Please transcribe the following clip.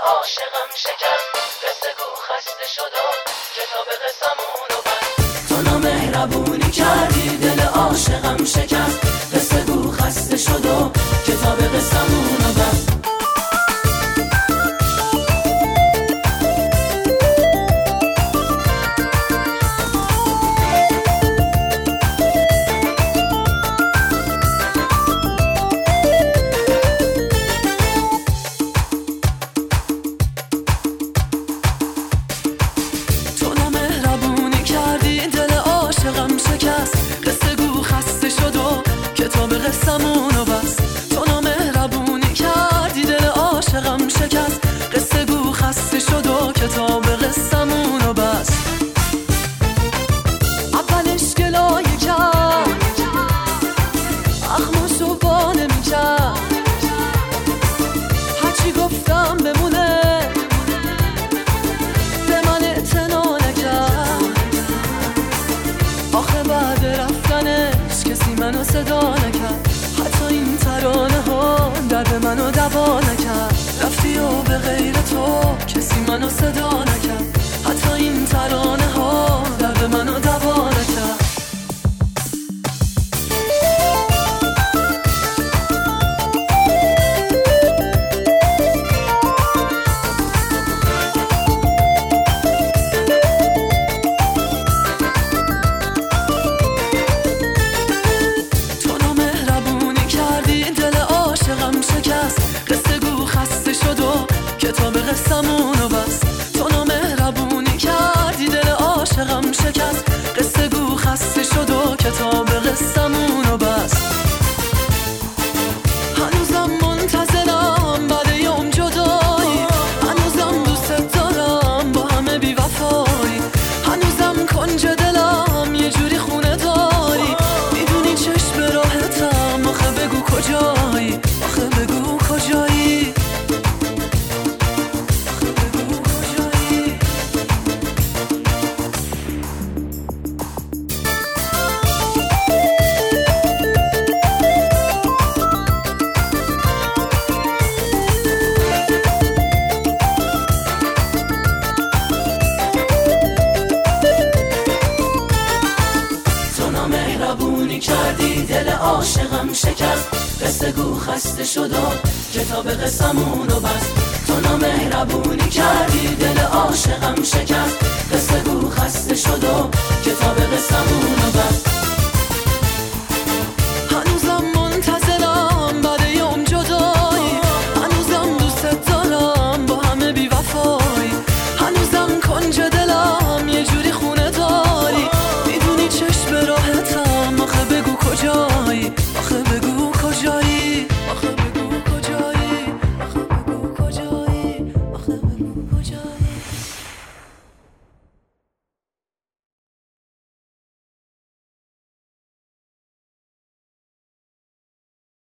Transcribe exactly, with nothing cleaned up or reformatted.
عاشقم شکست، قصه گو خسته شد و کتاب قصمونو بست. تو نامهربونی کردی دل عاشقم شکست، قصه گو خسته شد و کتاب قصمونو بست. قصمونو بست. تو نامهربونی کردی دل عاشقم شکست، قصه گو خسته شد و کتاب قصمونو بست. اولش گلایه کرد، اخماشو با نمی‌کرد، هرچی گفتم بمونه به من اعتنا نکرد. آخه بعد رفتنش کسی منو صدا نکرد، حتی این ترانه ها درد منو دوا نکرد. رفتی و به غیر تو کسی منو صدا نکرد، حتی این ترانه ها درد منو دوا نکرد. قصه گو خسته شد و کتاب قصمونو بست. تو نامهربونی کردی دل عاشقم شکست، قصه گو خسته شد و کتاب قصمونو بست. هنوزم منتظرم بعد یوم جدایی، هنوزم دوست دارم با همه بی وفایی، هنوزم کنج دلم یه جوری خونه داری. میدونی چشم راحتم، آخه بگو کجایی، آخه بگو کجایی، آخه بگو کجایی. تو نامهربونی کردی دل عاشقم شکست، قصه گو خسته شد و کتاب قصمونو بست. تو نامهربونی کردی دل عاشقم شکست، قصه گو خسته شد و کتاب قصمونو بست.